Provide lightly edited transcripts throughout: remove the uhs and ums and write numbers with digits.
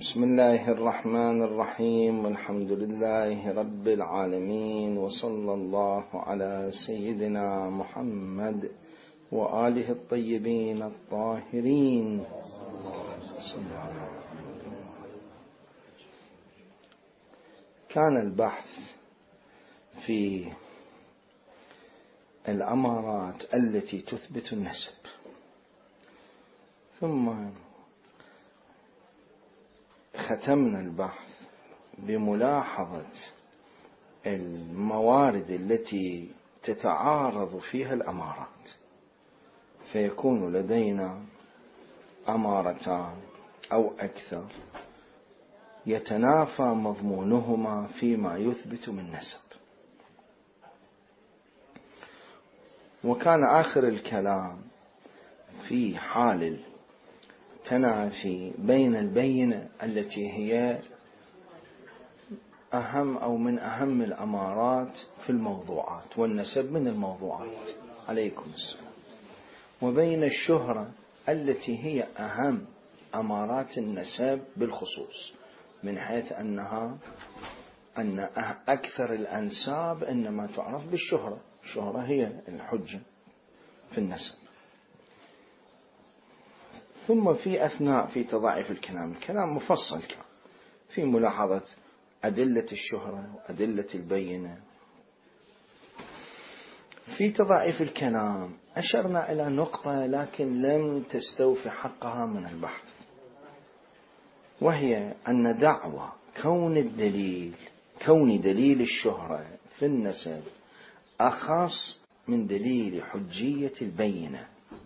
بسم الله الرحمن الرحيم، والحمد لله رب العالمين، وصلى الله على سيدنا محمد وآله الطيبين الطاهرين. كان البحث في الأمارات التي تثبت النسب، ثم ختمنا البحث بملاحظة الموارد التي تتعارض فيها الأمارات، فيكون لدينا أمارتان أو أكثر يتنافى مضمونهما فيما يثبت من نسب. وكان آخر الكلام في حال التنافي بين البينة التي هي أهم أو من أهم الأمارات في الموضوعات، والنسب من الموضوعات عليكم السلام، وبين الشهرة التي هي أهم أمارات النسب بالخصوص، من حيث أن أكثر الأنساب إنما تعرف بالشهرة، الشهرة هي الحجة في النسب. ثم في أثناء في تضاعف الكلام مفصل كان في ملاحظة أدلة الشهرة وأدلة البينة. في تضاعف الكلام أشرنا إلى نقطة لكن لم تستوفي حقها من البحث، وهي أن دعوى كون دليل الشهرة في النسب أخص من دليل حجية البينة،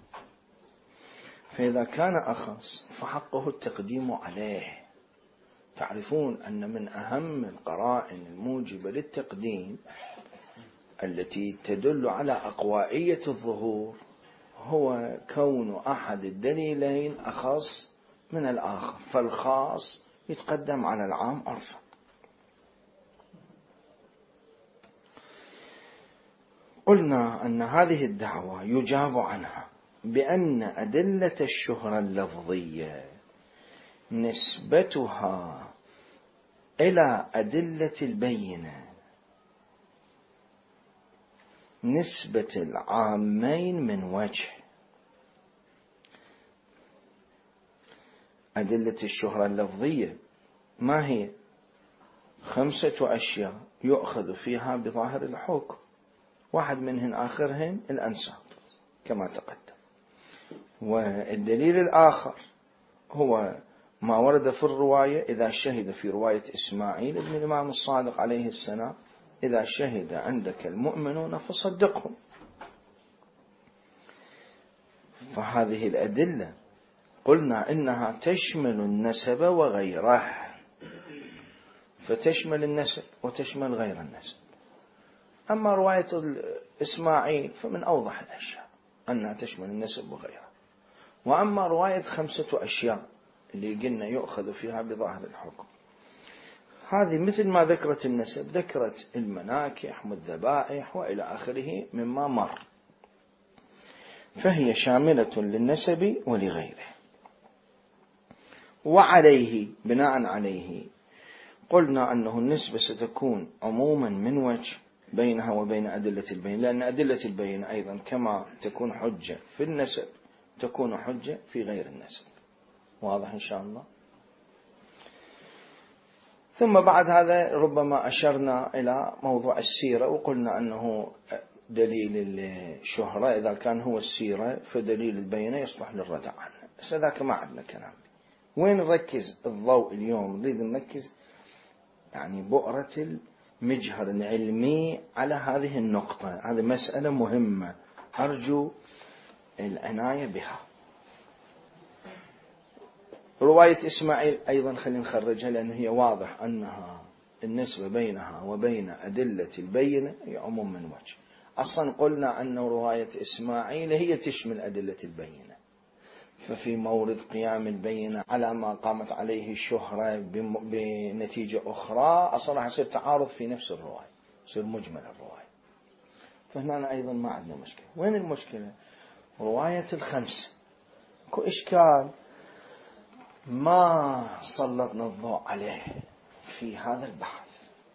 فإذا كان أخص فحقه التقديم عليه. تعرفون أن من أهم القرائن الموجبة للتقديم التي تدل على أقوائية الظهور هو كون أحد الدليلين أخص من الآخر، فالخاص يتقدم على العام عرفا. قلنا أن هذه الدعوة يجاب عنها بأن أدلة الشهرة اللفظية نسبتها إلى أدلة البينة نسبة العامين من وجه. أدلة الشهرة اللفظية ما هي؟ 5 أشياء يؤخذ فيها بظاهر الحكم، واحد منهن آخرهن الأنساب كما تقدم. والدليل الآخر هو ما ورد في الرواية، إذا شهد في رواية إسماعيل ابن الإمام الصادق عليه السلام: إذا شهد عندك المؤمنون فصدقهم. فهذه الأدلة قلنا إنها تشمل النسب وغيره، فتشمل النسب وتشمل غير النسب. أما رواية إسماعيل فمن أوضح الأشياء أنها تشمل النسب وغيره. وأما رواية 5 أشياء اللي قلنا يؤخذ فيها بظاهر الحكم، هذه مثل ما ذكرت النسب ذكرت المناكح والذبائح وإلى آخره مما مر، فهي شاملة للنسب ولغيره. وعليه بناء عليه قلنا أنه النسبة ستكون عموما من وجه بينها وبين أدلة البينة، لأن أدلة البينة أيضا كما تكون حجة في النسب تكون حجة في غير النسب. واضح إن شاء الله. ثم بعد هذا ربما أشرنا إلى موضوع السيرة، وقلنا أنه دليل الشهرة إذا كان هو السيرة فدليل البينة يصلح للردع عنه. بس ذاك ما عندنا كلام. وين نركز الضوء اليوم؟ نريد نركز يعني بؤرة المجهر العلمي على هذه النقطة. هذه مسألة مهمة أرجو العناية بها. رواية إسماعيل أيضا خلينا نخرجها، لأنه هي واضح أنها النسبة بينها وبين أدلة البينة هي عموم من وجه. أصلا قلنا أن رواية إسماعيل هي تشمل أدلة البينة، ففي مورد قيام البينة على ما قامت عليه الشهرة بنتيجة أخرى أصلا يصير تعارض في نفس الرواية، يصير مجمل الرواية. فهنا أيضا ما عندنا مشكلة. وين المشكلة؟ رواية 5 اكو إشكال. ما سلطنا الضوء عليه في هذا البحث،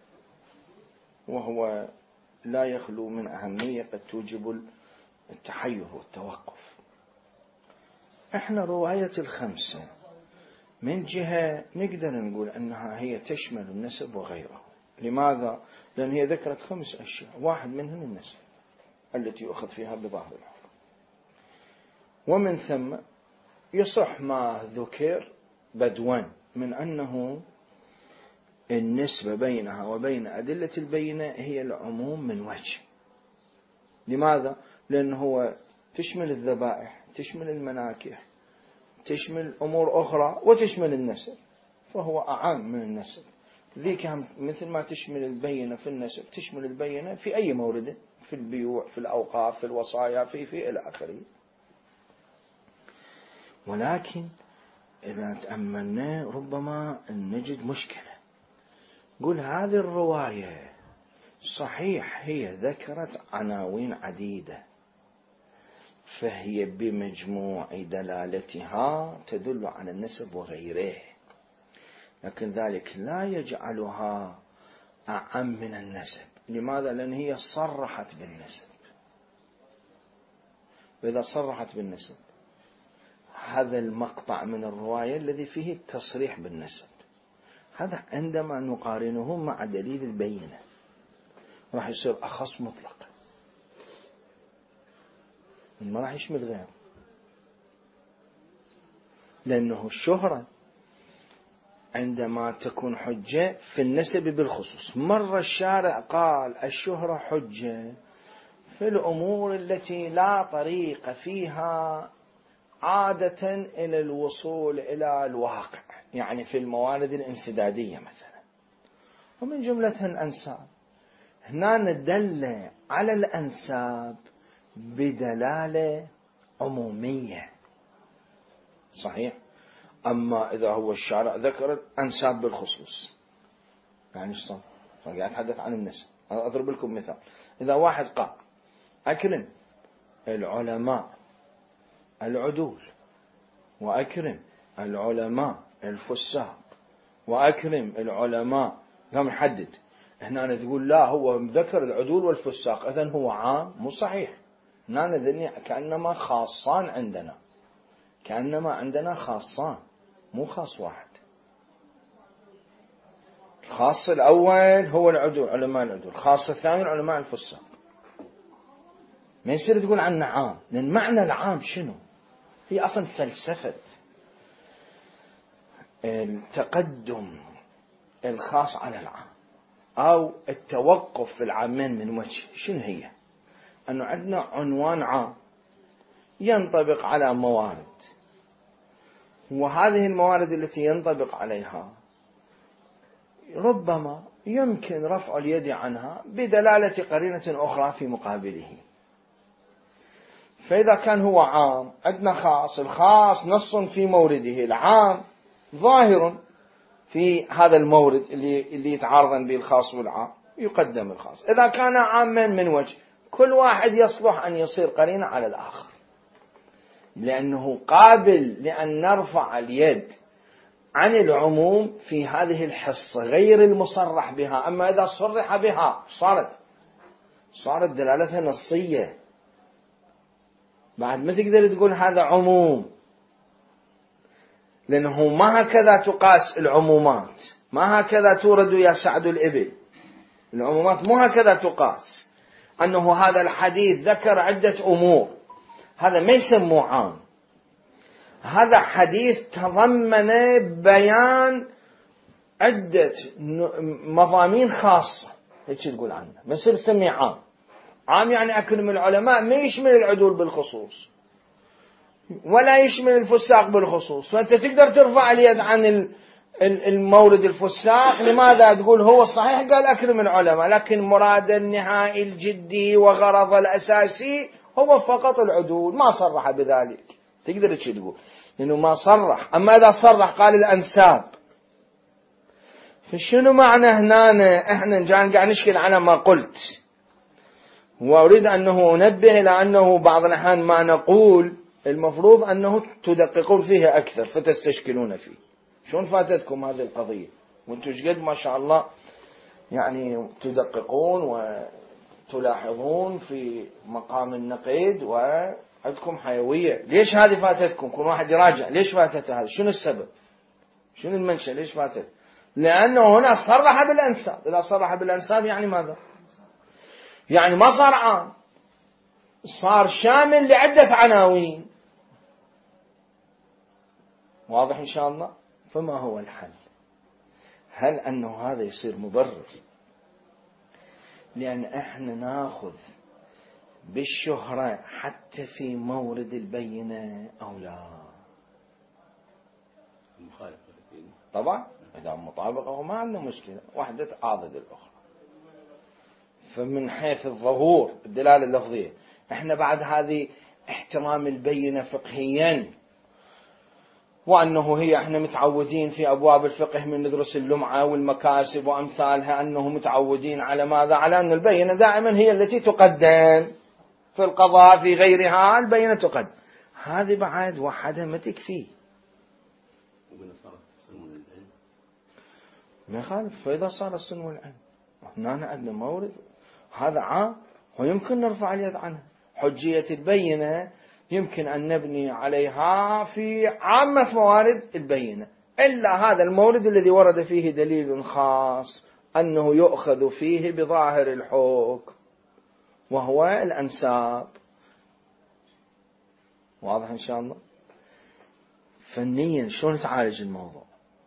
وهو لا يخلو من أهمية قد توجب التحير والتوقف. احنا رواية الخمسة من جهة نقدر نقول أنها هي تشمل النسب وغيره. لماذا؟ لأن هي ذكرت 5 أشياء، واحد منهم النسب التي يؤخذ فيها بظاهر الحكم، ومن ثم يصح ما ذكر بدوا من أنه النسبة بينها وبين أدلة البينة هي العموم من وجه. لماذا؟ لأنه هو تشمل الذبائح، تشمل المناكح، تشمل أمور أخرى، وتشمل النسب، فهو أعام من النسب. ذيك مثل ما تشمل البينة في النسب تشمل البينة في أي مورد، في البيوع، في الأوقاف، في الوصايا، في إلى آخره. ولكن إذا تأملنا ربما نجد مشكلة. قل هذه الرواية صحيح هي ذكرت عناوين عديدة، فهي بمجموع دلالتها تدل على النسب وغيره، لكن ذلك لا يجعلها أعم من النسب. لماذا؟ لأن هي صرحت بالنسب. وإذا صرحت بالنسب هذا المقطع من الرواية الذي فيه التصريح بالنسب، هذا عندما نقارنه مع دليل البينة راح يصير أخص مطلق، ما راح يشمل غيره، لأنه الشهرة عندما تكون حجة في النسب بالخصوص. مرة الشارع قال الشهرة حجة في الأمور التي لا طريق فيها عادة إلى الوصول إلى الواقع، يعني في الموارد الانسدادية مثلا، ومن جملتها الأنساب. هنا ندل على الأنساب بدلالة عمومية صحيح. أما إذا هو الشارع ذكر الأنساب بالخصوص يعني الصلاة، قاعد أتحدث عن النسب. أضرب لكم مثال. إذا واحد قال أكرم العلماء العدول، وأكرم العلماء الفساق، وأكرم العلماء، قام يحدد هنا تقول لا هو ذكر العدول والفساق إذن هو عام، مو صحيح. هنا نذني كأنما خاصان عندنا، كأنما عندنا خاصان مو خاص واحد. الخاص الأول هو العدول، علماء العدول. الخاص الثاني العلماء الفساق. ما يصير تقول عنه عام، لأن معنى العام شنو؟ هي أصلا فلسفة التقدم الخاص على العام أو التوقف في العامين من وجه. شنو هي؟ أنه عندنا عنوان عام ينطبق على موارد، وهذه الموارد التي ينطبق عليها ربما يمكن رفع اليد عنها بدلالة قرينة أخرى في مقابله. فإذا كان هو عام عندنا خاص، الخاص نص في مورده، العام ظاهر في هذا المورد اللي يتعارض به الخاص والعام، يقدم الخاص. إذا كان عاما من وجه كل واحد يصلح أن يصير قرينة على الآخر، لأنه قابل لأن نرفع اليد عن العموم في هذه الحصة غير المصرح بها. أما إذا صرح بها صارت دلالتها نصية، بعد ما تقدر تقول هذا عموم، لأنه ما هكذا تقاس العمومات، ما هكذا تورد يا سعد الإبل. العمومات مو هكذا تقاس، أنه هذا الحديث ذكر عدة أمور، هذا ما يسموه عام. هذا حديث تضمن بيان عدة مضامين خاصة، هيك تقول عنه، ما يصير تسميه عام. عام يعني أكرم العلماء ما يشمل العدول بالخصوص ولا يشمل الفساق بالخصوص، فأنت تقدر ترفع اليد عن المورد الفساق. لماذا؟ تقول هو الصحيح قال أكرم العلماء، لكن مراد النهائي الجدي وغرض الأساسي هو فقط العدول، ما صرح بذلك. تقدر تقول لأنه ما صرح. أما إذا صرح قال الأنساب، فشنو معنى هنا؟ إحنا قاعد نشكل على ما قلت، وأريد أنه أنبه إلى أنه بعض الأحيان ما نقول المفروض أنه تدققون فيها أكثر فتستشكلون فيه. شلون فاتتكم هذه القضية وانتم قد ما شاء الله يعني تدققون وتلاحظون في مقام النقيد وعندكم حيوية؟ ليش هذه فاتتكم؟ كل واحد يراجع ليش فاتته هذا، شنو السبب، شنو المنشأ، ليش فاتت؟ لأنه هنا صرح بالأنساب. إذا صرح بالأنساب يعني ماذا؟ يعني ما صار عام، صار شامل لعدة عناوين. واضح إن شاء الله؟ فما هو الحل؟ هل أنه هذا يصير مبرر لأن إحنا ناخذ بالشهرة حتى في مورد البينة أو لا؟ طبعا إذا مطابقة ما عندنا مشكلة، واحدة تعاضد الأخرى. فمن حيث الظهور الدلالة اللفظية إحنا بعد هذه احترام البينة فقهيا، وأنه هي إحنا متعودين في أبواب الفقه من ندرس اللمعة والمكاسب وأمثالها أنه متعودين على ماذا؟ على أن البينة دائما هي التي تقدم في القضاء، في غيرها البينة تقدم. هذه بعد وحدها ما تكفي، ما يخالف. فإذا صار السن والعلم هنا عندنا مورد هذا عام ويمكن نرفع اليد عنه. حجية البينة يمكن أن نبني عليها في عامة موارد البينة، إلا هذا المورد الذي ورد فيه دليل خاص أنه يؤخذ فيه بظاهر الحكم وهو الأنساب. واضح إن شاء الله؟ فنيا شلون تعالج الموضوع؟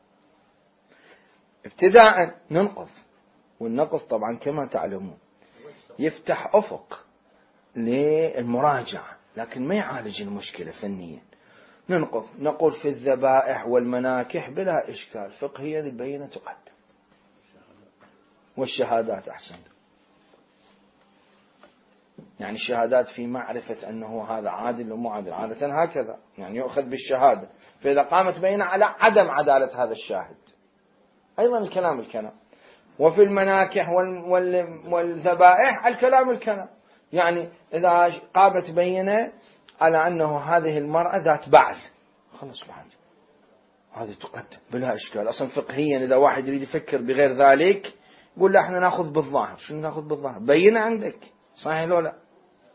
ابتداء ننقض، والنقض طبعا كما تعلمون يفتح أفق للمراجعة لكن ما يعالج المشكلة فنيا. ننقض نقول في الذبائح والمناكح بلا إشكال فقهيا البينة تقدم، والشهادات أحسن، يعني الشهادات في معرفة أنه هذا عادل ومو عادل، عادة هكذا يعني يؤخذ بالشهادة. فإذا قامت بينة على عدم عدالة هذا الشاهد أيضا الكلام. وفي المناكح والذبائح الكلام. يعني إذا قامت بينة على أنه هذه المرأة ذات بعل، خلص بعد هذه تقدم بلا إشكال. أصلا فقهيا إذا واحد يريد يفكر بغير ذلك يقول له احنا ناخذ بالظاهر. شنو ناخذ بالظاهر؟ بينة عندك، صحيح لو لا؟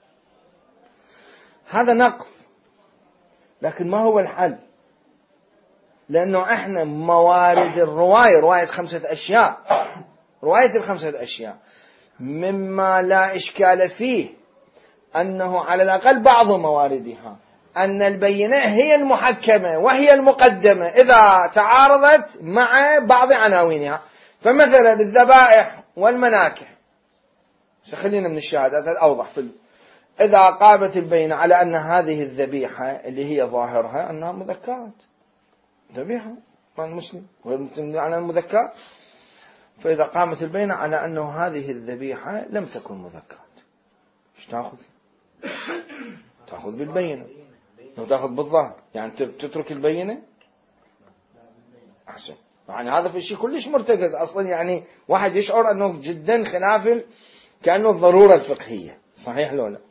هذا نقض. لكن ما هو الحل؟ لأنه احنا موارد الرواية رواية 5 أشياء، رواية 5 أشياء مما لا إشكال فيه أنه على الأقل بعض مواردها أن البينة هي المحكمة وهي المقدمة إذا تعارضت مع بعض عناوينها. فمثلا الذبائح والمناكح خلينا من الشهادات الأوضح إذا قامت البينة على أن هذه الذبيحة اللي هي ظاهرها أنها مذكرات، ذبيحة من مسلم على المذكرات، فإذا قامت البينة على أنه هذه الذبيحة لم تكن مذكرات، ايش تأخذ؟ تأخذ بالبينة لو تأخذ بالظاهر، يعني تترك البينة أحسن. يعني هذا في شيء كلش مرتكز أصلا، يعني واحد يشعر أنه جدا خلاف كأنه الضرورة الفقهية، صحيح لو لا؟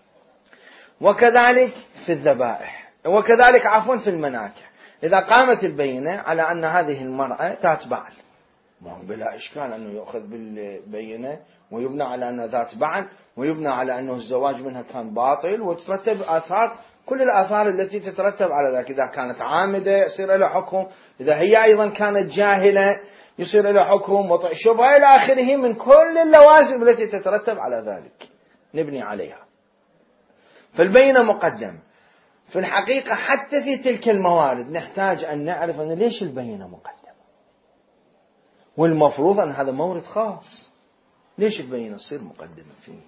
وكذلك في الذبائح، وكذلك عفوا في المناكح إذا قامت البينة على أن هذه المرأة ذات بعل، ما هو بلا إشكال أنه يؤخذ بالبينة ويبنى على أنها ذات بعل، ويبنى على أنه الزواج منها كان باطل، وتترتب آثار، كل الآثار التي تترتب على ذلك. إذا كانت عامدة يصير لها حكم، إذا هي أيضا كانت جاهلة يصير لها حكم، وطئ شبهة إلى آخره من كل اللوازم التي تترتب على ذلك نبني عليها. فالبينة مقدم. في الحقيقة حتى في تلك الموارد نحتاج أن نعرف أن ليش البينة مقدمة، والمفروض أن هذا مورد خاص، ليش البينة تصير مقدمة فيه؟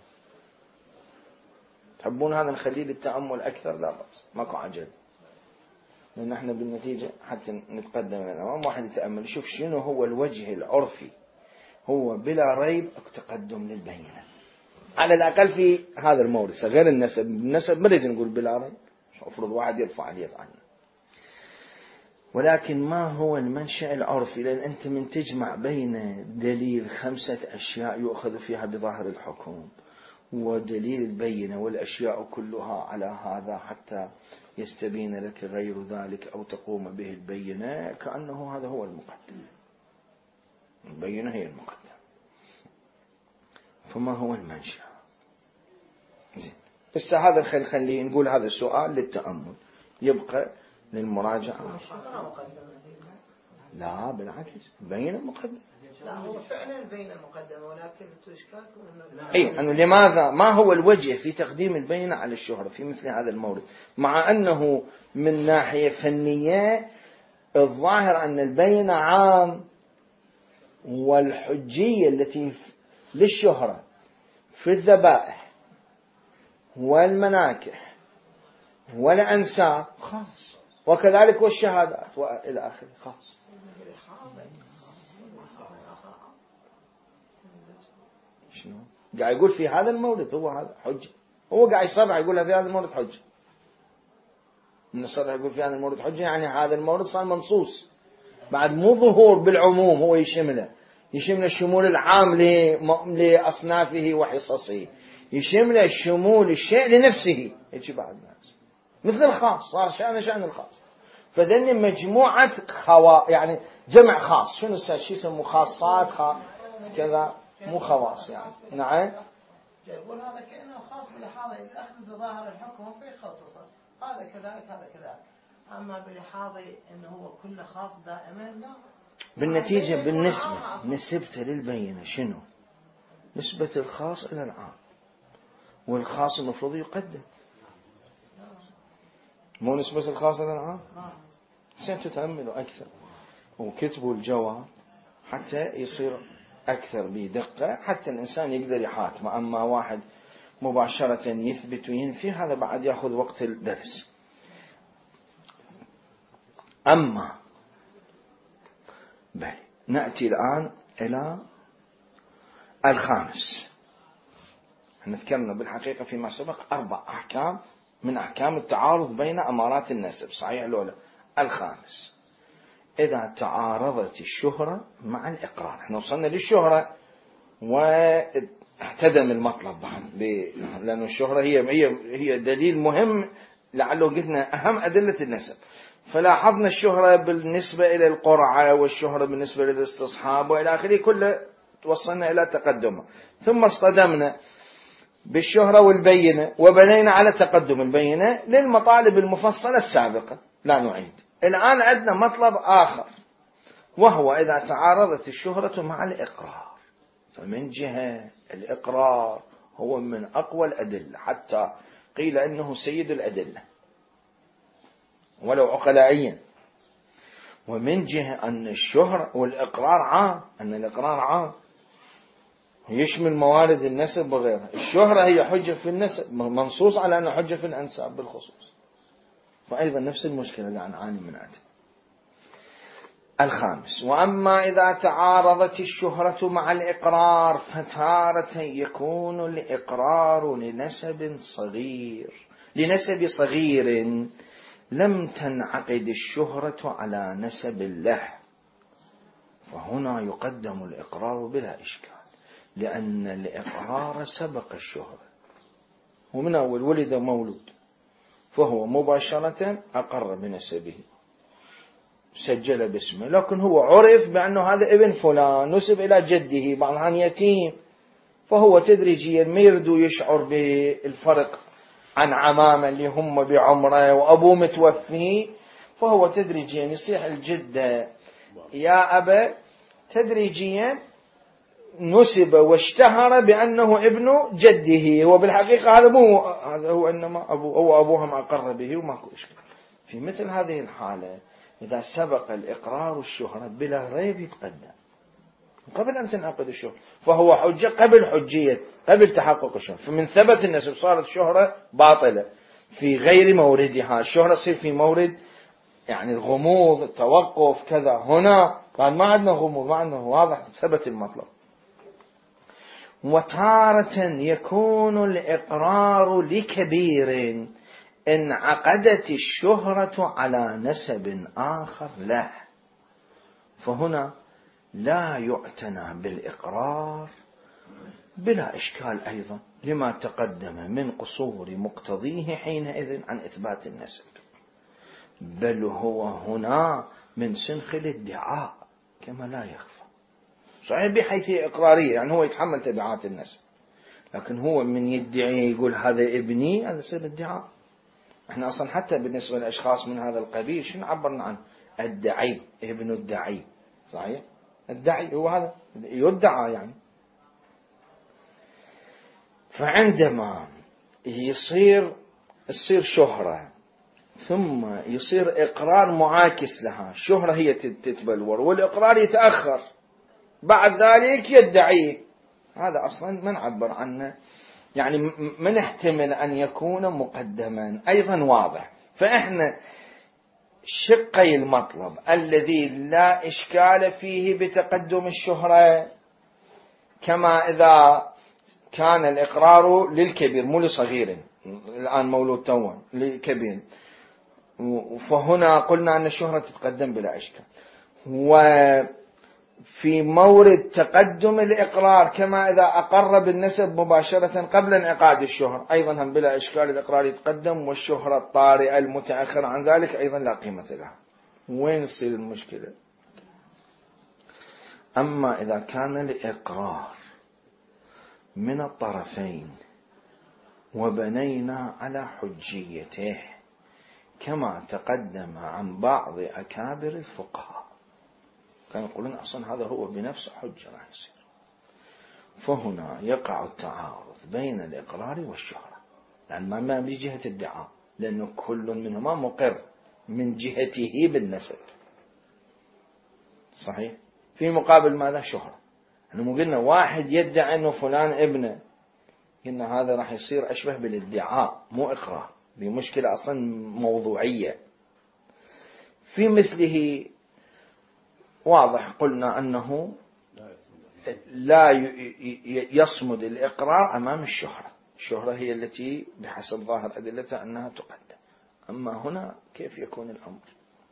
تحبون هذا نخليه للتأمل أكثر؟ لا بأس، ماكو عجل، لأن احنا بالنتيجة حتى نتقدم للأمام واحد يتأمل يشوف شنو هو الوجه العرفي. هو بلا ريب تقدم للبينة على الأقل في هذا المورد، غير النسب ما نريد نقول بلا ريب، أفرض واحد يرفع اليد عنه. ولكن ما هو المنشأ العرفي؟ لأن أنت من تجمع بين دليل 5 أشياء يؤخذ فيها بظاهر الحكم ودليل البينة والأشياء كلها على هذا حتى يستبين لك غير ذلك أو تقوم به البينة، كأنه هذا هو المقدم. البينة هي المقدم. فما هو المنشأ؟ زين، بس هذا خليه نقول هذا السؤال للتأمل، يبقى للمراجعة. لا بالعكس، البينة مقدمة. لا هو فعلا البينة مقدمة، ولكن تشكاكم أنه لماذا، ما هو الوجه في تقديم البينة على الشهرة في مثل هذا المورد، مع أنه من ناحية فنية الظاهر أن البينة عام، والحجية التي للشهرة في الذبائح والمناكح والأنساب خاص، وكذلك والشهادات وإلى آخره خاص. شنو قاعد يقول في هذا المورد؟ هو هذا حجة، هو قاعد يصرح يقول في هذا المورد حجة. من الصرح يقول في هذا المورد حجة، يعني هذا المورد صار منصوص بعد، مو ظهور بالعموم، هو يشمل الشمول العام لأصنافه وحصصه، يشمل الشمول الشيء لنفسه، يجي بعد الناس مثل الخاص، صار شأن الخاص. فذني مجموعة يعني جمع خاص. شنو شيء يسموه خاصات كذا، مو خواص يعني. نعم، يقول هذا كأنه خاص بلحاظة الأخذ بظاهر الحكم فيخصصه، هذا كذلك هذا كذلك. أما بلحاظة إنه هو كل خاص دائما لا. بالنتيجة بالنسبة نسبته للبينة شنو؟ نسبة الخاص إلى العام، والخاص المفروض يقدم، مو نسبة الخاص إلى العام. سنتتأملوا أكثر وكتبوا الجواب حتى يصير أكثر بدقة، حتى الإنسان يقدر يحاكم. أما واحد مباشرة يثبت وينفي، هذا بعد يأخذ وقت الدرس. أما بل نأتي الآن إلى الخامس. احنا ذكرنا بالحقيقة فيما سبق 4 أحكام من أحكام التعارض بين أمارات النسب، صحيح لولا؟ الخامس إذا تعارضت الشهرة مع الإقرار. احنا وصلنا للشهرة واحتدم المطلب بعد، لأن الشهرة هي دليل مهم، لعله قلنا أهم أدلة النسب. فلاحظنا الشهرة بالنسبة إلى القرعة، والشهرة بالنسبة للاستصحاب وإلى آخره، كله توصلنا إلى تقدمه. ثم اصطدمنا بالشهرة والبينة، وبنينا على تقدم البينة للمطالب المفصلة السابقة، لا نعيد. الآن عندنا مطلب آخر، وهو إذا تعارضت الشهرة مع الإقرار. فمن جهة الإقرار هو من أقوى الأدلة، حتى قيل إنه سيد الأدلة ولو عقلائيا. ومن جهة أن الشهرة والإقرار عام، أن الإقرار عام يشمل موارد النسب وغيرها. الشهرة هي حجة في النسب، منصوص على أنها حجة في الأنساب بالخصوص. فأيضا نفس المشكلة اللي نعاني منها. الخامس، وأما إذا تعارضت الشهرة مع الإقرار فتارة يكون الإقرار لنسب صغير لم تنعقد الشهرة على نسب له، فهنا يقدم الإقرار بلا إشكال، لأن الإقرار سبق الشهرة، ومن أول ولد مولود فهو مباشرة أقر بنسبه، سجل باسمه، لكن هو عرف بأنه هذا ابن فلان، نسب إلى جده، بعض عن يتيم، فهو تدريجيا ما يردو يشعر بالفرق عن عمامه اللي هم بعمره وأبوه متوفي، فهو تدريجيا يصيح الجدة يا أبا، تدريجيا نسب واشتهر بأنه ابن جده، وبالحقيقة هذا هو إنما أبوهم أقر به وماكو إشكال. في مثل هذه الحالة إذا سبق الإقرار الشهرة بلا ريب يتقدم قبل أن تنعقد الشهرة، فهو حجة قبل تحقق الشهرة. فمن ثبت النسب صارت الشهرة باطلة في غير موردها، الشهرة تصير في مورد يعني الغموض، التوقف كذا. هنا بعد ما عندنا غموض، ما عندنا واضح ثبت المطلب. وتارة يكون الإقرار لكبير انعقدت الشهرة على نسب آخر له، فهنا لا يعتنى بالإقرار بلا إشكال أيضا، لما تقدم من قصور مقتضيه حينئذ عن إثبات النسب، بل هو هنا من سنخ الادعاء كما لا يخفى. صحيح بحيث إقرارية، يعني هو يتحمل تبعات النسب، لكن هو من يدعي يقول هذا ابني، هذا يصير ادعاء. احنا أصلا حتى بالنسبة للأشخاص من هذا القبيل شنو عبرنا عنه؟ الدعي، ابن الدعي. صحيح، الدعي هو هذا يدعى يعني. فعندما يصير شهرة ثم يصير إقرار معاكس لها، الشهرة هي تتبلور والإقرار يتأخر، بعد ذلك يدعي، هذا أصلا ما نعبر عنه، يعني ما نحتمل أن يكون مقدما. أيضا واضح، فإحنا شقي المطلب الذي لا إشكال فيه بتقدم الشهرة، كما إذا كان الإقرار للكبير مو لصغير، الآن مولود توا لكبير، فهنا قلنا أن الشهرة تتقدم بلا إشكال. وفي مورد تقدم الإقرار كما إذا أقر بالنسب مباشرة قبل انعقاد الشهر، أيضا هم بلا إشكال الإقرار يتقدم، والشهرة الطارئة المتأخرة عن ذلك أيضا لا قيمة لها. وين تصير المشكلة؟ أما إذا كان الإقرار من الطرفين وبنينا على حجيته كما تقدم عن بعض أكابر الفقهاء، كانوا يقولون أصلا هذا هو بنفس حجة راح يصير، فهنا يقع التعارض بين الإقرار والشهرة، لأن ما بجهة الدعاء، لأنه كل منهما مقر من جهته بالنسب. صحيح، في مقابل ماذا؟ شهرة. أنه مو قلنا واحد يدعي أنه فلان ابنه، قلنا هذا راح يصير أشبه بالادعاء مو إقرار، بمشكلة أصلا موضوعية. في مثله واضح قلنا أنه لا يصمد الإقرار أمام الشهرة، الشهرة هي التي بحسب ظاهر أدلتها أنها تقدم. أما هنا كيف يكون الأمر؟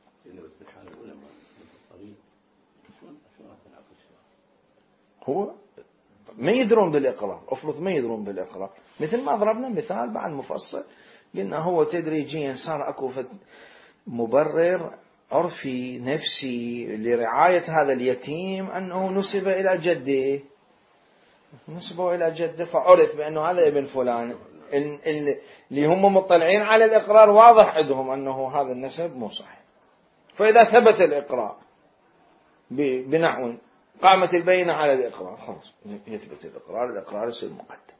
هو ما يدرون بالإقرار، أفرض ما يدرون بالإقرار، مثل ما ضربنا مثال بعد مفصل، قلنا هو تدريجيا صار أكو مبرر عرفي نفسي لرعاية هذا اليتيم أنه نسب إلى جده، نسبه إلى جده، فعرف بأنه هذا ابن فلان. اللي هم مطلعين على الإقرار واضح عندهم أنه هذا النسب مو صحيح. فإذا ثبت الإقرار بنحو قامت البينة على الإقرار، خلاص يثبت الإقرار يصير مقدم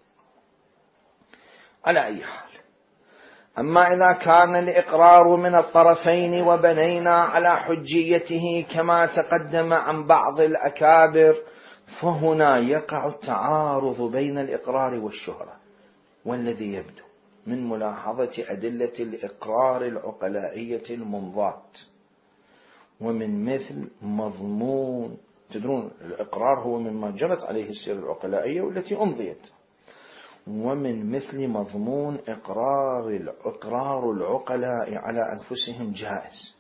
على أي حال. أما إذا كان الإقرار من الطرفين وبنينا على حجيته كما تقدم عن بعض الأكابر، فهنا يقع التعارض بين الإقرار والشهرة، والذي يبدو من ملاحظة أدلة الإقرار العقلائية الممضاة، ومن مثل مضمون، تدرون الإقرار هو مما جرت عليه السير العقلائية والتي أمضيت، ومن مثل مضمون إقرار العقلاء على أنفسهم جائز.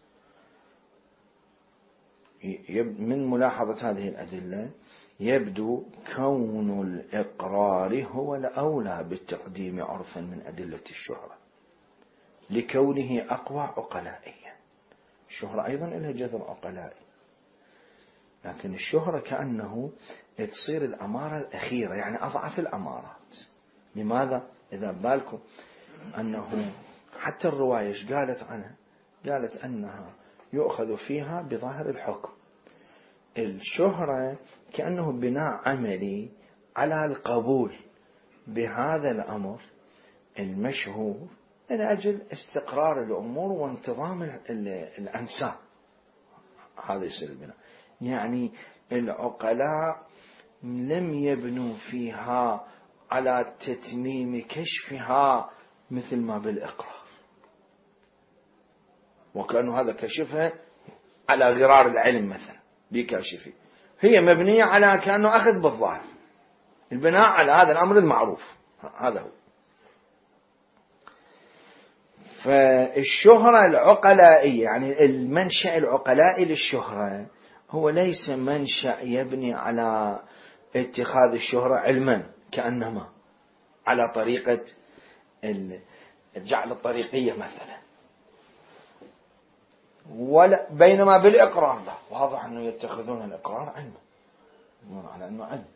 من ملاحظة هذه الأدلة يبدو كون الإقرار هو الأولى بالتقديم عرفا من أدلة الشهرة، لكونه أقوى عقلائيا. الشهرة أيضا لها جذر عقلائي، لكن الشهرة كأنه تصير الأمارة الأخيرة، يعني أضعف الأمارات. لماذا؟ إذا بالكم أنه حتى الرواية قالت عنها، قالت أنها يؤخذ فيها بظاهر الحكم. الشهرة كأنه بناء عملي على القبول بهذا الأمر المشهور من أجل استقرار الأمور وانتظام الأنساب. هذا يصير البناء، يعني العقلاء لم يبنوا فيها على تتميم كشفها مثل ما بالإقرار، وكأنه هذا كشفها على غرار العلم مثلا بكاشفه، هي مبنية على كأنه أخذ بالظاهر، البناء على هذا الأمر المعروف. هذا هو. فالشهرة العقلائية، يعني المنشأ العقلائي للشهرة هو ليس منشأ يبني على اتخاذ الشهرة علما كأنما على طريقة الجعل الطريقية مثلا، ولا بينما بالإقرار لا، واضح أنه يتخذون الإقرار علما، على أنه علم.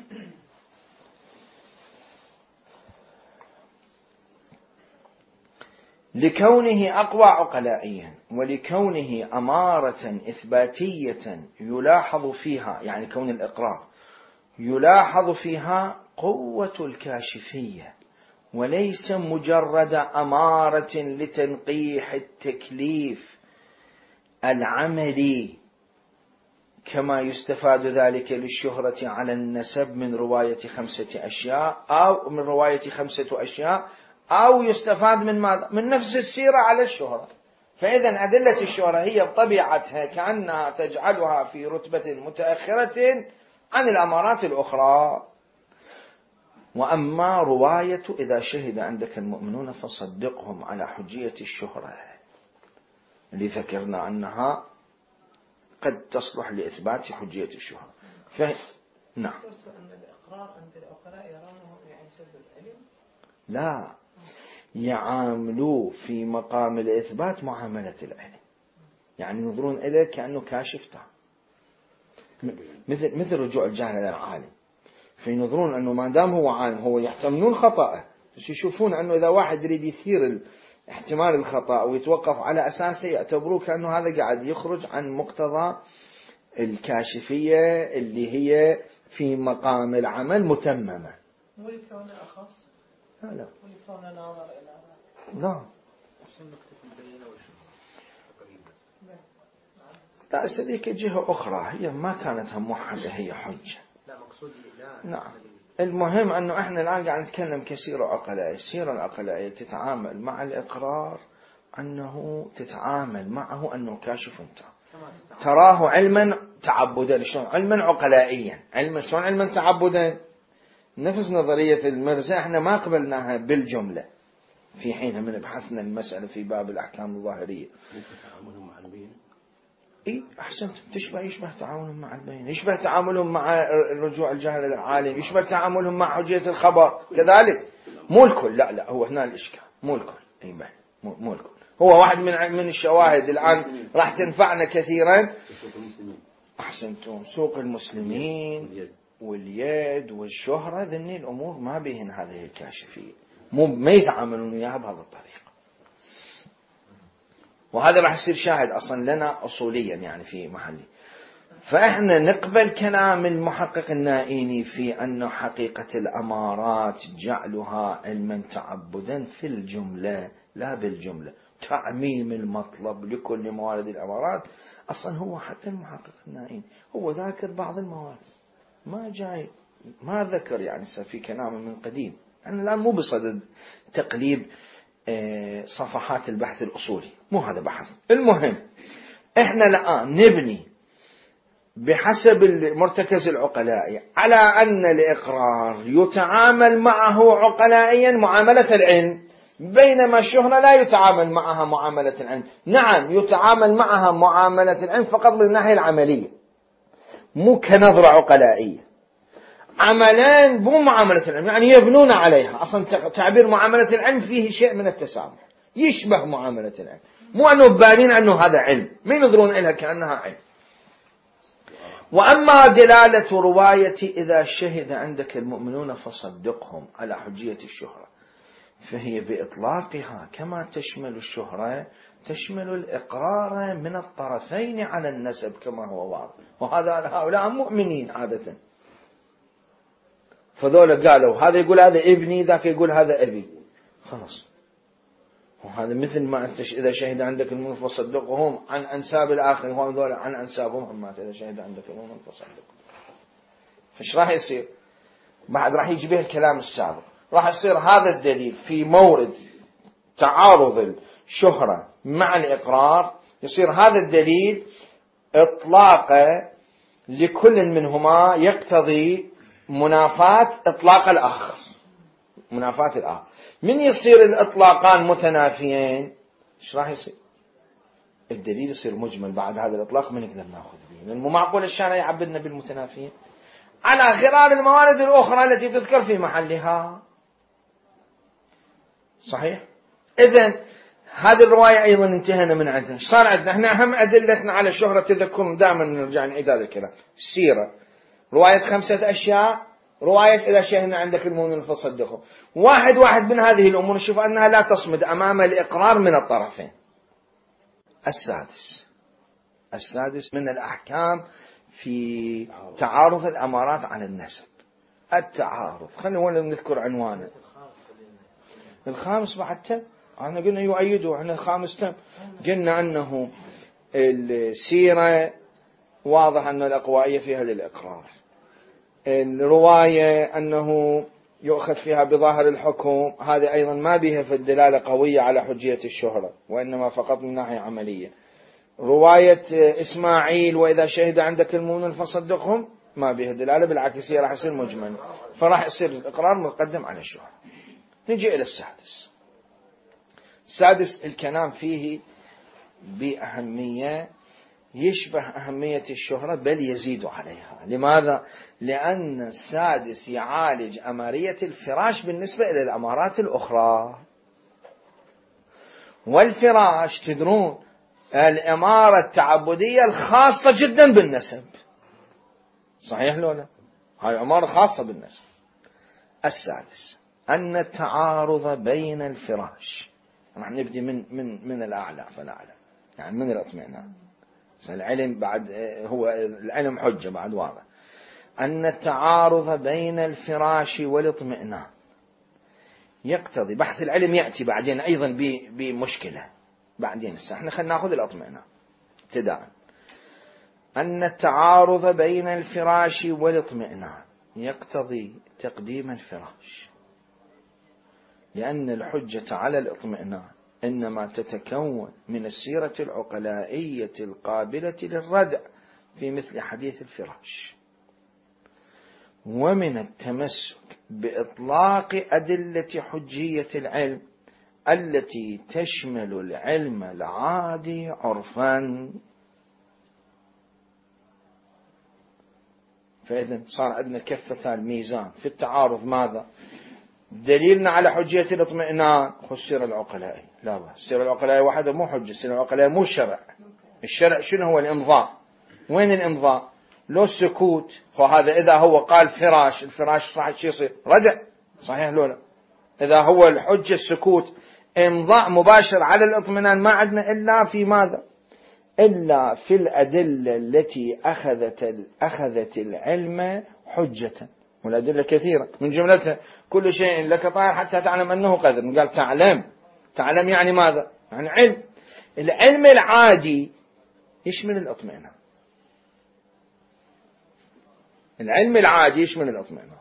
لكونه أقوى عقلائيا، ولكونه أمارة إثباتية يلاحظ فيها، يعني كون الإقرار يلاحظ فيها قوة الكاشفية، وليس مجرد أمارة لتنقيح التكليف العملي، كما يستفاد ذلك للشهرة على النسب من رواية 5 أشياء أو من رواية 5 أشياء، أو يستفاد من ماذا؟ من نفس السيرة على الشهرة. فإذا أدلة الشهرة هي بطبيعتها كأنها تجعلها في رتبة متأخرة عن الأمارات الأخرى. وأما رواية إذا شهد عندك المؤمنون فصدقهم على حجية الشهرة اللي ذكرنا أنها قد تصلح لإثبات حجية الشهرة. نعم. أن الإقرار عند العقلاء يرونه يعني سبب العلم؟ لا، يعاملوا في مقام الإثبات معاملة العلم، يعني ينظرون إليه كأنه كاشفته، مثل رجوع الجهل إلى العالم، فينظرون أنه ما دام هو عالم هو يحتملون خطأه، بس يشوفون أنه إذا واحد يريد يثير احتمال الخطأ ويتوقف على أساسه يعتبروه كأنه هذا قاعد يخرج عن مقتضى الكاشفية اللي هي في مقام العمل متممة. ولكون أخص؟ لا ولكون ناظر إلى لا لا، سذيك جهة أخرى هي ما كانت موحدة هي حجة. لا مقصود لا. نعم. المهم أنه إحنا الآن قاعد نتكلم كسيرة عقلائية. السيرة العقلائية تتعامل مع الإقرار أنه تتعامل معه أنه كاشف تراه علما تعبدا. شلون علما عقلائيا؟ شلون علما تعبدا؟ نفس نظرية المرزا احنا ما قبلناها بالجملة في حينها من بحثنا المسألة في باب الأحكام الظاهرية. أحسنت، يشبه تعاملهم مع البين، يشبه تعاملهم مع رجوع الجهل العالم، يشبه تعاملهم مع حجية الخبر كذلك. مو الكل، لا هو هنا الإشكال، مو الكل، مو الكل. هو واحد من الشواهد الآن راح تنفعنا كثيرا. أحسنتم، سوق المسلمين واليد والشهرة، ذني الأمور ما بهن هذه الكاشفية، ما يتعاملون وياها بهذا الطريقة. وهذا راح يصير شاهد أصلا لنا أصوليا يعني في محلي. فإحنا نقبل كلام المحقق النائيني في أن حقيقة الأمارات جعلها علما تعبدا في الجملة لا بالجملة. تعميم المطلب لكل موارد الأمارات أصلا هو حتى المحقق النائيني هو ذاكر بعض الموارد، ما ذكر يعني في كلامه من قديم. أنا الآن مو بصدد تقليب صفحات البحث الأصولي، مو هذا بحث. المهم إحنا الآن نبني بحسب المرتكز العقلائي على أن الإقرار يتعامل معه عقلائيا معاملة العلم، بينما الشهرة لا يتعامل معها معاملة العلم. نعم يتعامل معها معاملة العلم فقط من الناحية العملية، مو كنظرة عقلائية. عملان مو معاملة العلم، يعني يبنون عليها. أصلا تعبير معاملة العلم فيه شيء من التسامح، يشبه معاملة العلم، مو أنه بانين أنه هذا علم، ما ينظرون إليها كأنها علم. وأما دلالة رواية إذا شهد عندك المؤمنون فصدقهم على حجية الشهرة، فهي بإطلاقها كما تشمل الشهرة تشمل الإقرار من الطرفين على النسب كما هو واضح. وهذا هؤلاء مؤمنين عادة، فذولا قالوا هذا يقول هذا ابني، ذاك يقول هذا أبي، خلاص. وهذا مثل ما أنت إذا شهد عندك المؤمنون فصدقهم عن أنساب الآخر، هو ذولا عن أنسابهم، أما إذا شهد عندك المؤمنون فصدقهم. فإيش راح يصير بعد؟ راح يجي به الكلام السابق، راح يصير هذا الدليل في مورد تعارض الشهرة مع الإقرار، يصير هذا الدليل إطلاقه لكل منهما يقتضي منافاة إطلاق الآخر، منافاة الآخر. من يصير الإطلاقان متنافيين إيش راح يصير؟ الدليل يصير مجمل بعد هذا الإطلاق ما نقدر نأخذ به، لأنه معقول الشارع يعبدنا بالمتنافيين على غرار الموارد الأخرى التي تذكر في محلها. صحيح؟ إذن هذه الرواية أيضا انتهينا من عندها. صار عندنا احنا أهم أدلتنا على شهرة تذكر، دائما نرجع نعيد هذا الكلام. السيرة، رواية 5 أشياء، رواية إذا شهدنا عندك المؤمن فصدقه. واحد من هذه الأمور نشوف أنها لا تصمد أمام الإقرار من الطرفين. السادس من الأحكام في تعارض الأمارات على النسب. التعارض، خلينا نذكر عنوانه. الخامس بعد تم، احنا قلنا يؤيده، احنا الخامس تم، قلنا أنه السيرة واضح أن الأقوائية فيها للإقرار. الرواية أنه يؤخذ فيها بظاهر الحكم، هذا أيضا ما بها في الدلالة قوية على حجية الشهرة، وإنما فقط من ناحية عملية. رواية إسماعيل وإذا شهد عندك المؤمن فصدقهم ما بها دلالة، بالعكس هي راح يصير مجمل، فراح يصير الإقرار مقدم على الشهرة. نجي إلى السادس الكلام فيه بأهمية يشبه أهمية الشهرة بل يزيد عليها. لماذا؟ لأن السادس يعالج أمارية الفراش بالنسبة إلى الأمارات الأخرى. والفراش تدرون الإمارة التعبدية الخاصة جدا بالنسب، صحيح لو لا؟ هاي أمارة خاصة بالنسب. السادس أن التعارض بين الفراش، راح نبدي من الأعلى فالأعلى، يعني من الاطمئنان. العلم بعد هو العلم حجة بعد واضح. أن التعارض بين الفراش والاطمئنان يقتضي، بحث العلم يأتي بعدين أيضا بمشكلة بعدين، احنا خلينا نأخذ الاطمئنان ابتداء. أن التعارض بين الفراش والاطمئنان يقتضي تقديم الفراش، لأن الحجة على الاطمئنان إنما تتكون من السيرة العقلائية القابلة للردع في مثل حديث الفراش، ومن التمسك بإطلاق أدلة حجية العلم التي تشمل العلم العادي عرفا. فإذا صار عندنا كفتان الميزان في التعارض. ماذا دليلنا على حجية الاطمئنان؟ السيرة العقلائية. لا بأس، السيرة العقلائية وحده مو حجة، السيرة العقلائية مو الشرع. الشرع شنو هو؟ الإمضاء. وين الإمضاء؟ لو السكوت. فهذا إذا هو قال فراش، الفراش راح شو يصير؟ ردع، صحيح لولا؟ إذا هو الحجة السكوت، إمضاء مباشر على الاطمئنان ما عندنا إلا في ماذا؟ إلا في الأدلة التي أخذت العلم حجة، والأدلة كثيرة، من جملتها كل شيء لك طائر حتى تعلم أنه قدر. قال تعلم يعني ماذا؟ يعني علم. العلم العادي يشمل الاطمئنان، العلم العادي يشمل الاطمئنان.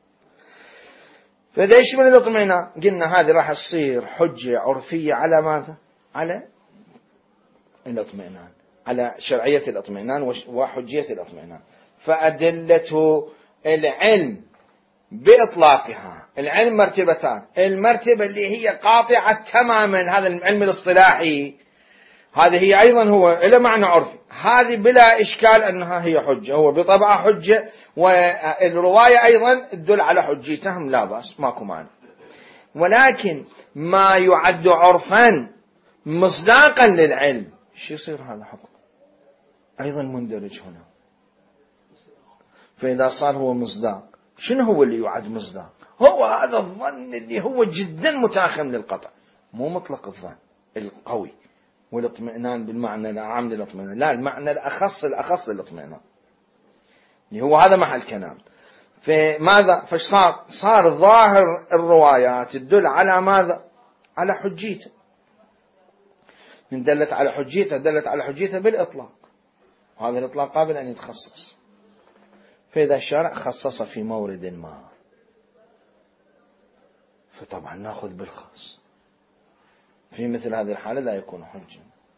فإذا يشمل الاطمئنان قلنا هذه راح تصير حجة عرفية على ماذا؟ على الاطمئنان، على شرعية الاطمئنان وحجية الاطمئنان. فأدلة العلم بإطلاقها، العلم مرتبتان، المرتبة اللي هي قاطعة تماما هذا العلم الاصطلاحي، هذه هي أيضا هو إلى معنى عرفي، هذه بلا إشكال أنها هي حجة، هو بطبعها حجة، والرواية أيضا تدل على حجيتهم، لا بأس ماكو معنى. ولكن ما يعد عرفا مصداقا للعلم، شو يصير هذا حكم أيضا مندرج هنا. فإذا صار هو مصداق، شنو هو اللي يعد مصداق؟ هو هذا الظن اللي هو جدا متاخم للقطع، مو مطلق الظن القوي والاطمئنان بالمعنى العام للاطمئنان، لا، المعنى الأخص للاطمئنان اللي هو هذا محل كلام. فماذا صار ظاهر الروايات تدل على ماذا؟ على حجيته. من دلت على حجيته بالإطلاق، وهذا الإطلاق قابل أن يتخصص. فإذا الشارع خصص في مورد ما فطبعا نأخذ بالخاص، في مثل هذه الحالة لا يكون حجة.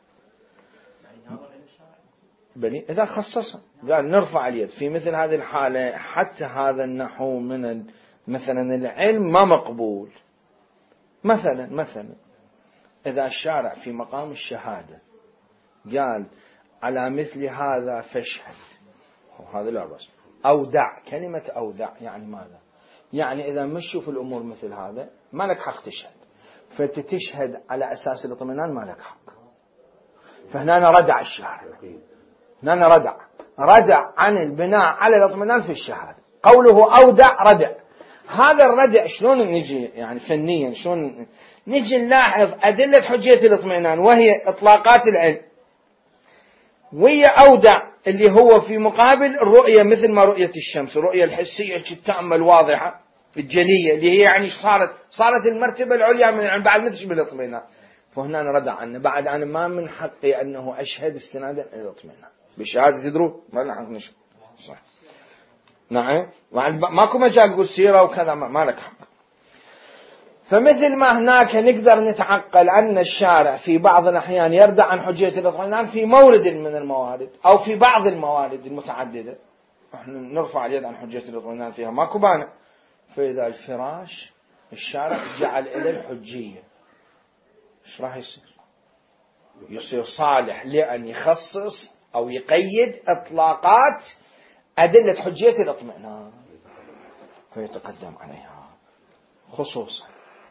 بل إذا خصص قال نرفع اليد في مثل هذه الحالة، حتى هذا النحو من مثلا العلم ما مقبول. مثلا إذا الشارع في مقام الشهادة قال على مثل هذا فاشهد، هذا لا بأس. أودع، كلمة أودع يعني ماذا؟ يعني إذا مشوا في الأمور مثل هذا ما لك حق تشهد، فتتشهد على أساس الاطمئنان ما لك حق. فهنا ردع الشارع، هنا ردع عن البناء على الاطمئنان في الشهادة. قوله أودع ردع، هذا الردع شلون نجي يعني فنيا شلون نجي نلاحظ أدلة حجية الاطمئنان وهي إطلاقات العلم، وهي أودع اللي هو في مقابل الرؤية مثل ما رؤية الشمس، الرؤية الحسية التامة الواضحة الجلية اللي هي يعني صارت المرتبة العليا من يعني بعد ما تشبه الاطمئنان. فهنا ردع عنه بعد أنا ما من حقي أنه أشهد استنادا إلى الاطمئنان بشهادة تدرون ما لنا حق نشهد صح. نعم ماكو مجال تقول سيرة وكذا ما لك حق. فمثل ما هناك نقدر نتعقل أن الشارع في بعض الأحيان يردع عن حجية الاطمئنان في مورد من الموارد أو في بعض الموارد المتعددة احنا نرفع اليد عن حجية الاطمئنان فيها ماكو بانع. فإذا الفراش الشارع جعل إلى الحجية ايش راح يصير صالح لأن يخصص أو يقيد إطلاقات أدلة حجية الاطمئنان فيتقدم عليها خصوصا.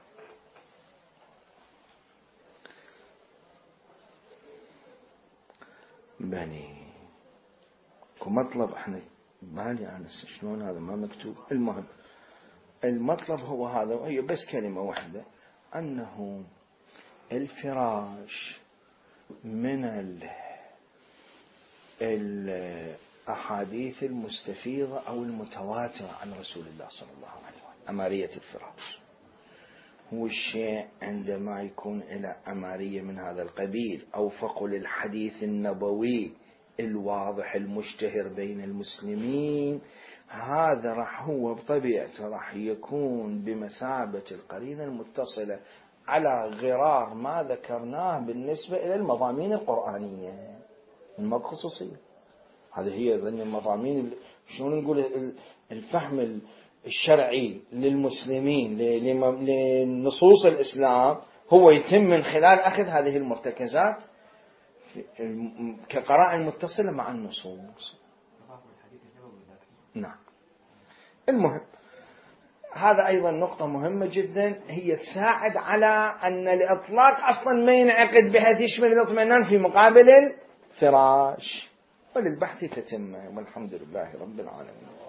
بني كمطلب احنا بالي أنا شلون هذا ما مكتوب. المهم المطلب هو هذا، وهي بس كلمة واحدة أنه الفراش من الأحاديث المستفيضة أو المتواترة عن رسول الله صلى الله عليه وسلم. أمارية الفراش هو الشيء عندما يكون إلى أمارية من هذا القبيل أو فقل الحديث النبوي الواضح المشتهر بين المسلمين، هذا راح هو بطبيعته راح يكون بمثابة القرينة المتصلة على غرار ما ذكرناه بالنسبة إلى المضامين القرآنية من خصوصية. هذه هي المضامين شلون نقول الفهم الشرعي للمسلمين لنصوص الإسلام هو يتم من خلال أخذ هذه المرتكزات كقرائن متصلة مع النصوص. نعم. المهم هذا أيضا نقطة مهمة جدا هي تساعد على أن الإطلاق أصلا ما ينعقد بحيث يشمل الاطمئنان في مقابل الفراش. وللبحث تتم والحمد لله رب العالمين.